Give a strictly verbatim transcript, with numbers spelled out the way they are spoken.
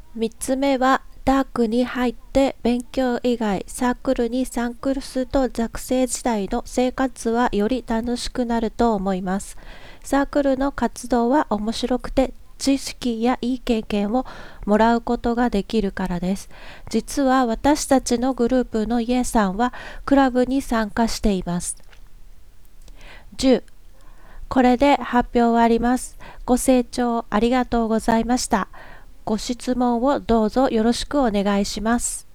みっつめは、ダークに入って勉強以外サークルに参加すると学生時代の生活はより楽しくなると思います。サークルの活動は面白くて知識やいい経験をもらうことができるからです。実は私たちのグループのイエさんはクラブに参加しています。じゅうこれで発表終わります。ご清聴ありがとうございました。ご質問をどうぞよろしくお願いします。